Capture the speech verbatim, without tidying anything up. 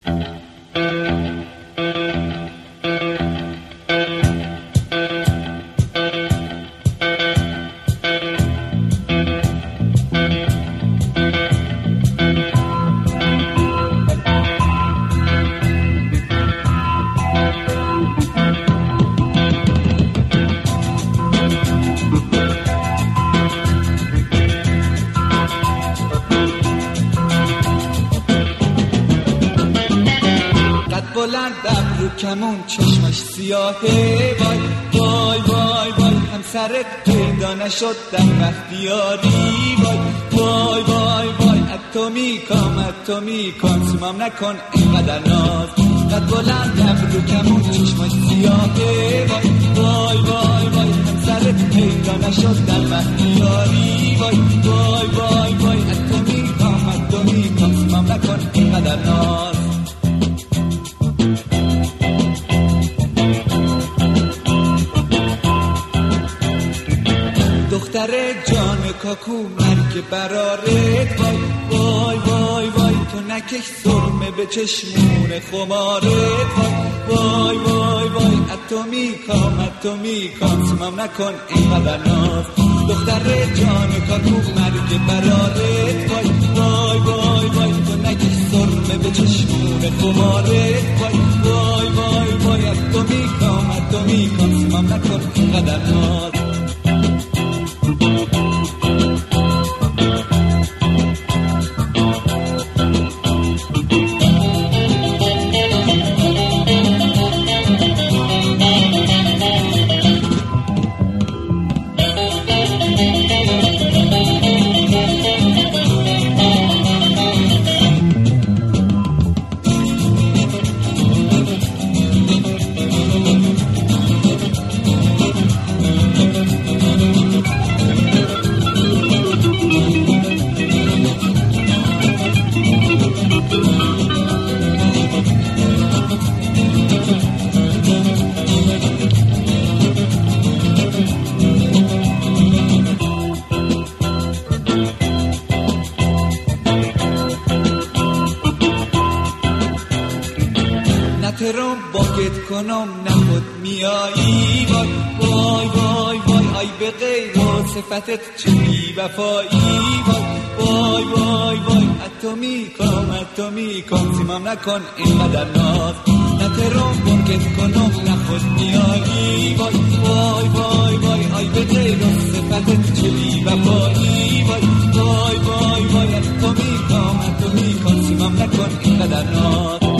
کمون چشمش سیاهه، وای وای وای وای همسرت پیدا نشد در بختیاری، وای وای وای وای اتمیکام اتمیکام سومم نکن اینقدر ناز، قد بلند ابرو کمون چشمش سیاهه، وای وای وای وای همسرت پیدا نشد در بختیاری، وای وای وای وای اتمیکام اتمیکام سومم نکن اینقدر ناز. دختر جان کاکو مرگ برارت، وای وای وای وای تو نکش سرمه به چشمون خمارت، وای وای وای وای اتمیکام اتمیکام سومم نکن اینقدر ناز، دختر جان کاکو مرگ برارت، وای وای وای وای تو نکش سرمه به چشمون خمارت، وای وای وای وای اتمیکام اتمیکام سومم نکن اینقدر ناز. ترام باکت کنم نخود میایی، وای وای وای وای آی به غیر و صفتت چه بی وفایی، وای وای وای وای اتمیکام اتمیکام سومم نکن اینقدر ناز، ترام باکت کنم نخود میایی، وای وای وای وای آی به غیر و صفتت چه بی وفایی، وای وای وای وای اتمیکام اتمیکام سومم نکن اینقدر ناز.